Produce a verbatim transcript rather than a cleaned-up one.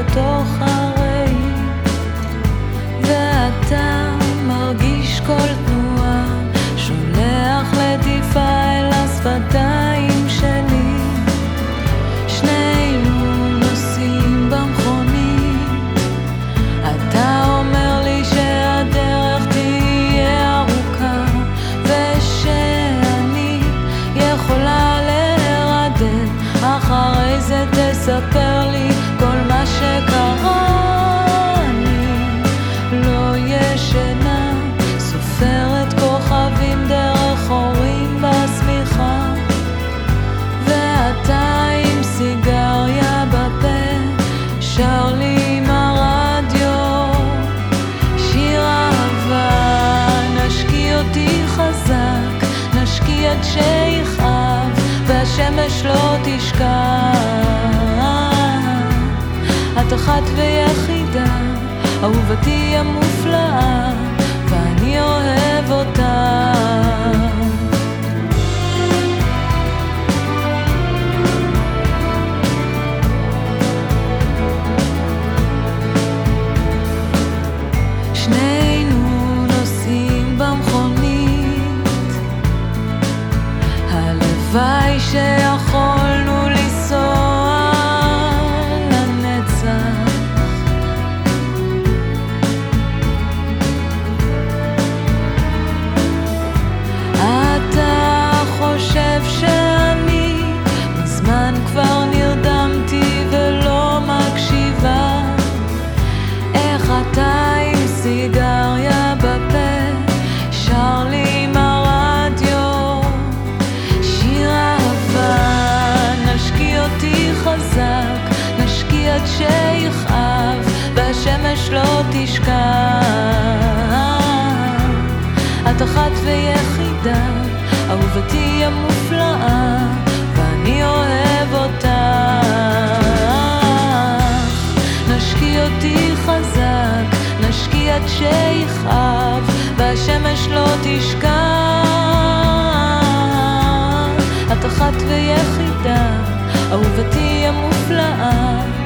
בתוך הרי, ואתה מרגיש כל תנועה, שולח לטיפה אל השפתיים שלי. שנינו נוסעים במכונית, אתה אומר לי שהדרך תהיה ארוכה, ושאני יכולה להירדם, אחרי זה תספר לי כל מה שקרה. אני לא ישנה, סופרת כוכבים דרך חורים בסמיכה, ואתה עם סיגריה בפה, שר לי עם הרדיו שיר אהבה. נשקיע אותי חזק, נשקיע עד שיכאב, והשמש לא תשכח. את אחת ויחידה, אהובתי המופלאה, ואני אוהב אותה. שנינו נוסעים במכונית, הלוואי שיכולנו לנסוע לנצח. אתה חושב שאני מזמן כבר נרדמתי ולא מקשיבה, איך אתה עם סיגריה בפה, שר לי עם הרדיו שיר אהבה. נשקיע אותי חזק, נשקיע עד שיכאב, והשמש לא תשכח. את אחת ויחידה, אהובתי המופלאה, ואני אוהב אותך. נשקיע אותי חזק, נשקיע עד שיכאב, והשמש לא תשכח. את אחת ויחידה, אהובתי המופלאה,